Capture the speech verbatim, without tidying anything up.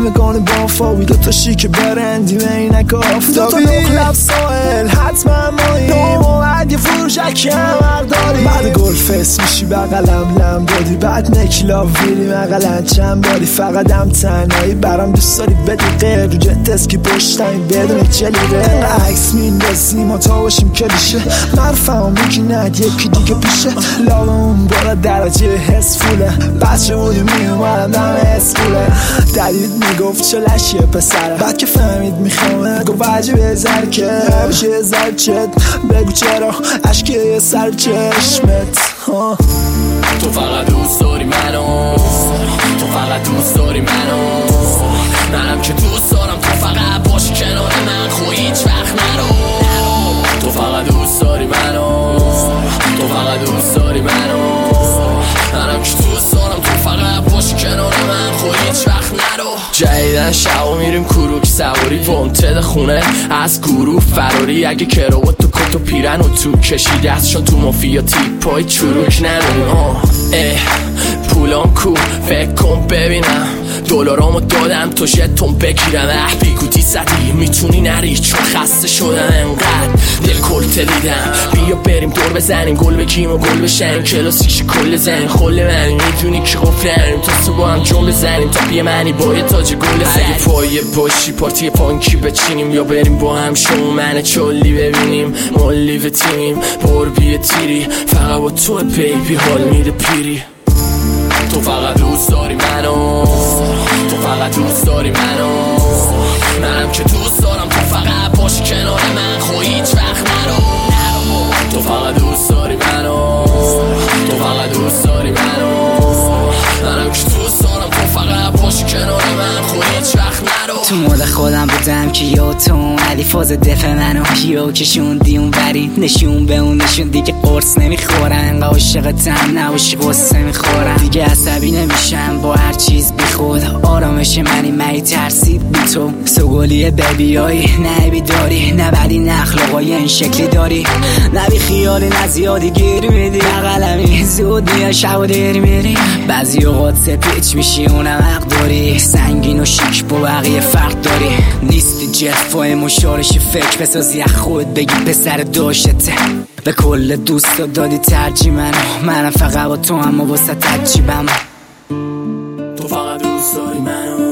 همگان با فاوی دوتا شیک برندی عینک آفتابی دوتا نقلب ساحل حتما مایی نومد یه فروشک کمر داری بعد گلفس میشی بقلم لم دادی بعد نکلا ویلی مقلن چند باری فقط هم تنهایی برام دوست داری بدی غیر رو جت اسکی پشتنی بدون جلیره عکس میندازیم و تا باشیم کلیشه مرفعم میگی ند یکی دیگه پیشه لابه اون بالا درجه حس فوله بچه بودی میومدم دم اسکوله دلیل میگفت چه لشیه پسره بعد که فهمید میخوامه گفت عجیبه زرکه بشه زرچت بگو چرا عشقه سر چشمت تو فقط دوست داری منو تو فقط دوست داری منو منم که دوست دارم تو فقط باشی کنار من خو هیچ وقت نرو تو فقط دوست داری منو تو فقط دوست داری منو منم که دوست دارم تو فقط باشی کنار من خو هیچ وقت نرو جدیدن شبا میریم کروک سواری وانتد خونه از گروه فراری اگه کراوات تو کت و پیرن و تو کشیده ازشون تو مافیا تیپای چروک نداریم آه اه پولام کو فکر کن ببینم دلارامو دادم تو شتون بگیرم اه بیگوتی زدی میتونی نری چون خسته شدم انقدر دل کلته دیدم بیا بریم دور بزنیم گل بگیم و گل بشنیم کلاسیکش کل زنیم خل من میدونی که قفلنیم تا صبح هم جون بزنیم تا بی منی با یه تاج گل زنیم اگه پایه باشی پارتی پانکی بچینیم یا بریم با هم شو من چلی ببینیم مالی و تیمیم بار بیه تیری فقط با تو بیبی حال میده پیری تو فقط دوست داری منو تو فقط دوست داری منو منم که دوست دارم تو فقط باشی کنار من خو هیچ وقت نرو تو فقط دوست داری منو تو فقط دوست داری منو منم که دوست دارم تو فقط باشی کنار من خو هیچ وقت نرو تو مود خودم بودم که یا تو اومدی فاز دفع منو یا کشوندی اون بری نشون به اون نشون دیگه قرص نمیخورن انقا عاشقتم نباشی قصه میخورن دیگه عصبی نمیشم با هر چیز بی خود آرامش منی مری ترسید بی تو سوگلی ببیایی نه بیداری نه بدی نه اخلاقای این شکلی داری نه بی خیالی نه زیادی گیر میدی بقلمی زود میای شب و دیر میری بعضی اوقات سپیچ میشی اونم حق داری سنگین و شیک با بقیه فرق داری نیستی جفای مشارش فکر بسازی از خود بگی پسر داشته به کل دوست دادی ترجیح منو منم فقط با تو هم و واسه ترجیبم تو فقط دوست داری منو